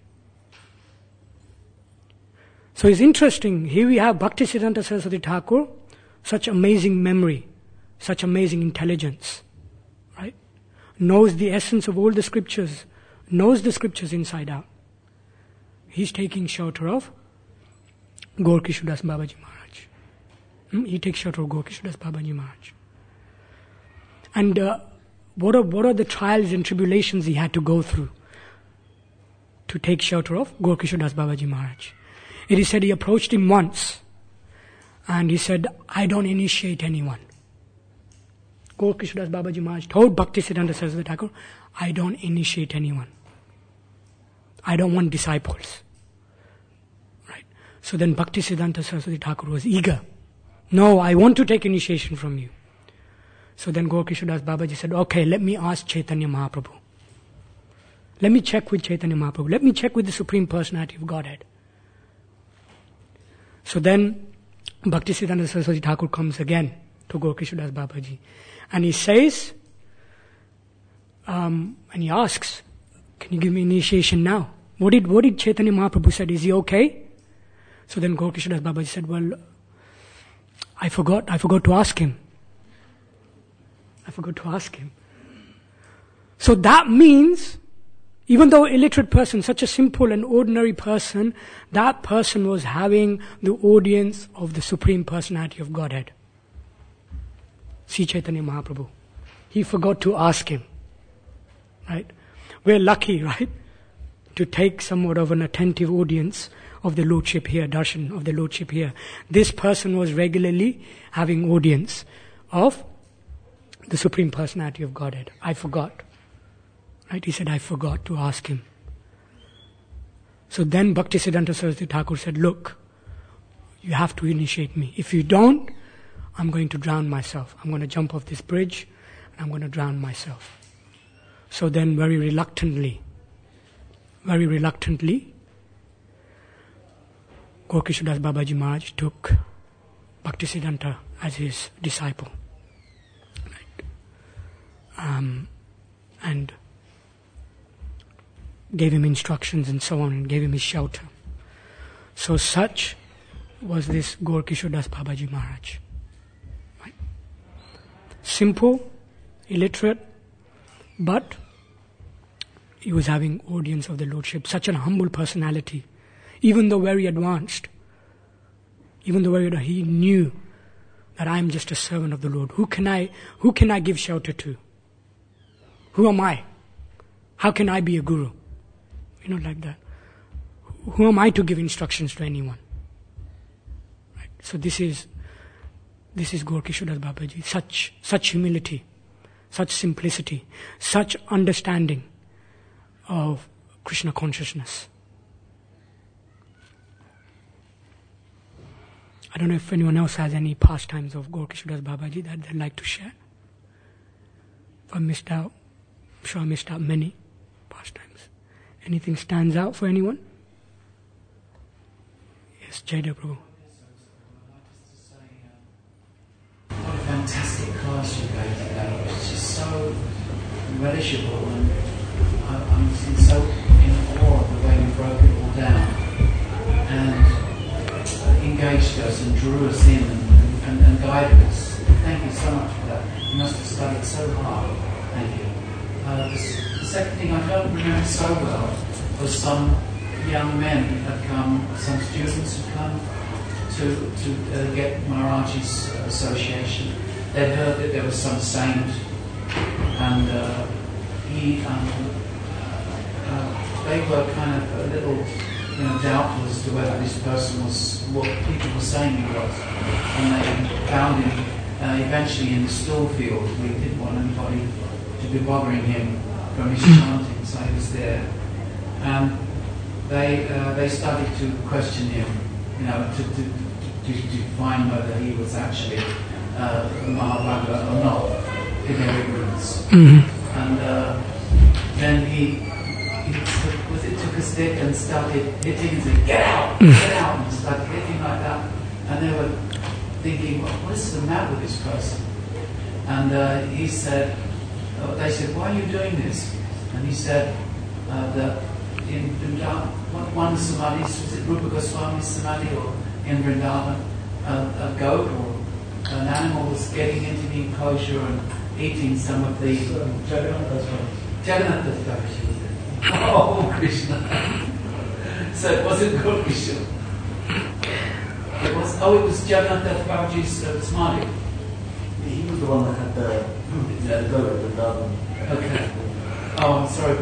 So it's interesting. Here we have Bhaktisiddhanta Saraswati Thakur, such amazing memory, such amazing intelligence, right? Knows the essence of all the scriptures, knows the scriptures inside out. He's taking shelter of Gaur Kishore Das Babaji Maharaj. Hmm? He takes shelter of Gaur Kishore Das Babaji Maharaj. And uh, what are what are the trials and tribulations he had to go through to take shelter of Gaur Kishore Das Babaji Maharaj? It is said he approached him once, and he said, "I don't initiate anyone." Gaur Kishore Das Babaji Maharaj told Bhaktisiddhanta Saraswati Thakur, "I don't initiate anyone. I don't want disciples." Right? So then Bhaktisiddhanta Saraswati Thakur was eager. "No, I want to take initiation from you." So then Gaur Kishore Das Babaji said, "Okay, let me ask Chaitanya Mahaprabhu. Let me check with Chaitanya Mahaprabhu. Let me check with the Supreme Personality of Godhead." So then Bhaktisiddhanta Saraswati Thakur comes again to Gaur Kishore Das Babaji. And he says, um, and he asks, "Can you give me initiation now?" What did what did Chaitanya Mahaprabhu said? "Is he okay?" So then Gaur Kishore Das Babaji said, "Well, I forgot, I forgot to ask him. I forgot to ask him. So that means, even though illiterate person, such a simple and ordinary person, that person was having the audience of the Supreme Personality of Godhead. Sri Chaitanya Mahaprabhu. He forgot to ask him. Right? We're lucky, right? To take somewhat of an attentive audience of the Lordship here, darshan of the Lordship here. This person was regularly having audience of the Supreme Personality of Godhead. I forgot. Right? He said, I forgot to ask him. So then Bhaktisiddhanta Saraswati Thakur said, look, you have to initiate me. If you don't, I'm going to drown myself. I'm going to jump off this bridge and I'm going to drown myself. So then very reluctantly, very reluctantly, Gaura Das Babaji Maharaj took Bhaktisiddhanta as his disciple. Right. Um, and gave him instructions and so on, and gave him his shelter. So such was this Gaura Das Babaji Maharaj. Right. Simple, illiterate, but he was having audience of the Lordship. Such an humble personality, even though very advanced, even though very, he knew that I am just a servant of the Lord. Who can I, who can I give shelter to? Who am I? How can I be a guru? You know, like that. Who am I to give instructions to anyone? Right. So this is, this is Gaura Das Babaji. Such, such humility, such simplicity, such understanding of Krishna consciousness. I don't know if anyone else has any pastimes of Gaura Das Babaji that they'd like to share. If I missed out, I'm sure I missed out many pastimes. Anything stands out for anyone? Yes, Jaydev Prabhu. What a fantastic class you gave today. It's just so relishable, and I'm so in awe of the way you broke it all down and engaged us and drew us in and, and, and guided us. Thank you so much for that. You must have studied so hard. Thank you. Uh, the, the second thing I don't remember so well was some young men had come, some students had come to to uh, get Maharaji's uh, association. They'd heard that there was some saint, and uh, he, um, uh, they were kind of a little, you know, doubtful as to whether this person was what people were saying he was. And they found him uh, eventually in the stool field. We didn't want anybody to be bothering him from his chanting, so he was there. And they uh, they started to question him, you know, to to, to, to find whether he was actually uh, Mahabhagavad or not, in their ignorance. Mm-hmm. And uh, then he, he took, was it took a stick and started hitting and said, "Get out, get out!" and started hitting like that. And they were thinking, well, what is the matter with this person? And uh, he said, uh, they said, "Why are you doing this?" And he said uh, that in Vrindavan, one of the samadhis, was it Rupa Goswami's samadhi, or in Vrindavan, uh, a goat or an animal was getting into the enclosure and eating some of the Jagannath Dattaji was there. Oh, Krishna. So it wasn't Gaura Kishore. It was, oh, it was Jagannath Dattaji's uh, samadhi. He was the one that had the, the goat at Vrindavan. Okay. Oh, I'm sorry.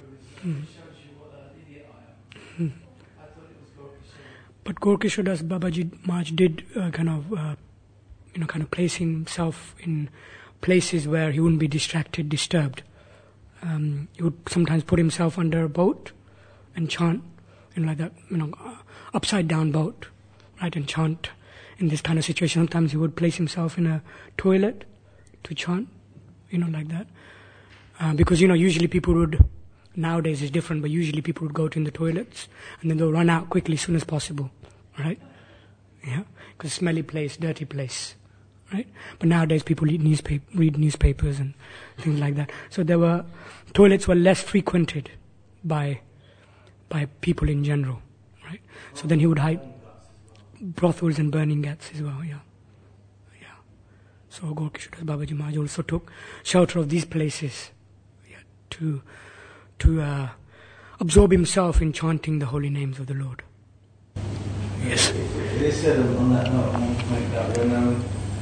But Gaura Das Babaji Maharaj did uh, kind of, uh, you know, kind of place himself in places where he wouldn't be distracted, disturbed. Um, he would sometimes put himself under a boat and chant, you know, like that, you know, uh, upside down boat, right, and chant in this kind of situation. Sometimes he would place himself in a toilet to chant, you know, like that. Uh, because, you know, usually people would, nowadays it's different, but usually people would go to in the toilets and then they'll run out quickly as soon as possible, right? Yeah, because smelly place, dirty place, right? But nowadays people read, newspaper, read newspapers and things like that. So there were, toilets were less frequented by by people in general, right? So then he would hide brothels and burning ghats as well, yeah. Yeah. So Gaur Kishoredas Babaji Maharaj also took shelter of these places, yeah, to to uh, absorb himself in chanting the holy names of the Lord. Yes. They said on that note, at one point, that when um,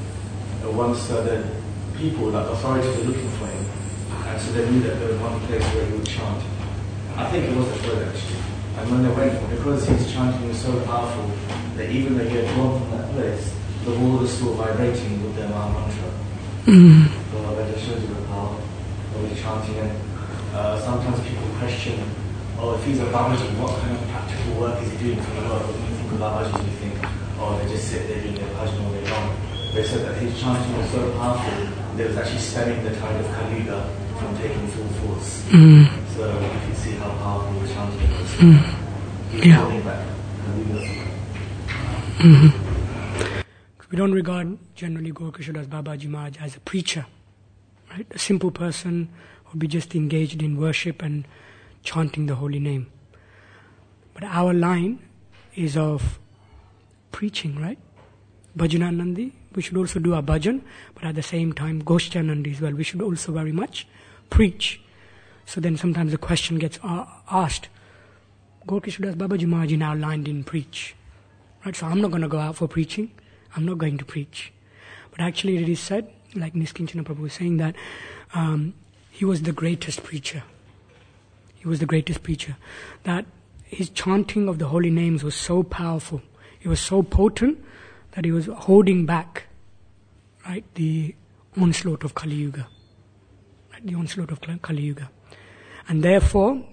once uh, the people, like authorities, were looking for him, and so they knew that there was one place where he would chant. I think it was the toilet actually. And when they went, because his chanting was so powerful, that even though he had gone from that place, the wall was still vibrating with their Maha Mantra. Mm. So that just shows you the power of his chanting. And uh, sometimes people question, oh, if he's a Babaji, what kind of practical work is he doing for the world? When you think of Babaji, you think, oh, they just sit there doing their bhajan all day long. They said that his chanting was so powerful, that it was actually stemming the tide of Kali Yuga from taking full force. Mm. So you can see how powerful the chanting was. Mm. He's Yeah. holding back Kali Yuga. Mm-hmm. We don't regard generally Gaur Kishoredas Babaji Maharaj as a preacher, right? A simple person who would be just engaged in worship and chanting the holy name. But our line is of preaching, right? Bhajananandi, we should also do our bhajan, but at the same time, Goshtanandi as well, we should also very much preach. So then sometimes the question gets uh, asked, Gaur Kishoredas Babaji Maharaj in our line didn't preach, right? So I'm not going to go out for preaching. I'm not going to preach. But actually it is said, like Niskinchana Prabhu was saying, that um, he was the greatest preacher. He was the greatest preacher. That his chanting of the holy names was so powerful. It was so potent that he was holding back, right, the onslaught of Kali Yuga. Right, the onslaught of Kali Yuga. And therefore,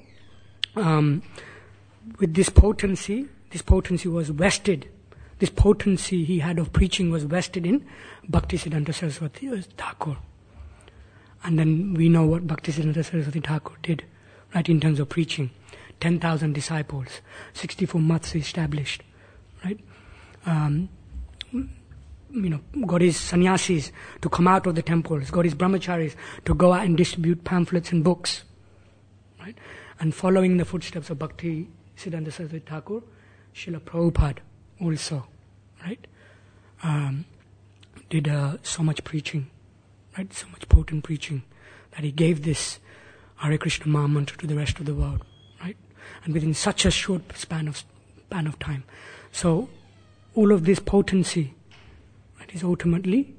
um, with this potency, this potency was vested. This potency he had of preaching was vested in Bhaktisiddhanta Saraswati Thakur. And then we know what Bhaktisiddhanta Saraswati Thakur did, right, in terms of preaching. ten thousand disciples, sixty-four maths established, right? Um, you know, got his sannyasis to come out of the temples, got his brahmacharis to go out and distribute pamphlets and books, right? And following the footsteps of Bhaktisiddhanta Saraswati Thakur, Srila Prabhupada also, right, um, did uh, so much preaching, right, so much potent preaching, that he gave this Hare Krishna Maha Mantra to the rest of the world, right, and within such a short span of span of time. So, all of this potency, right, is ultimately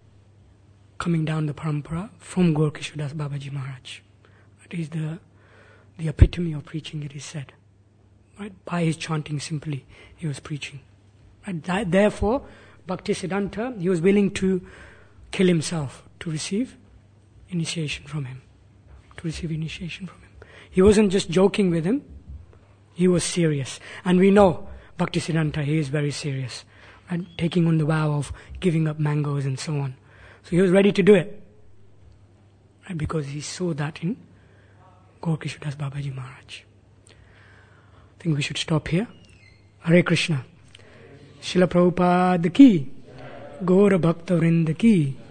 coming down the parampara from Gaur Kishoredas Babaji Maharaj. That is the the epitome of preaching, it is said. Right? By his chanting simply, he was preaching. And that, therefore, Bhaktisiddhanta, he was willing to kill himself to receive initiation from him. To receive initiation from him. He wasn't just joking with him, he was serious. And we know Bhaktisiddhanta, he is very serious. And taking on the vow of giving up mangoes and so on. So he was ready to do it. Right? Because he saw that in Gaur Kishoredas Babaji Maharaj. I think we should stop here. Hare Krishna. Srila Prabhupada ki, Gaura Bhakta Vrinda ki.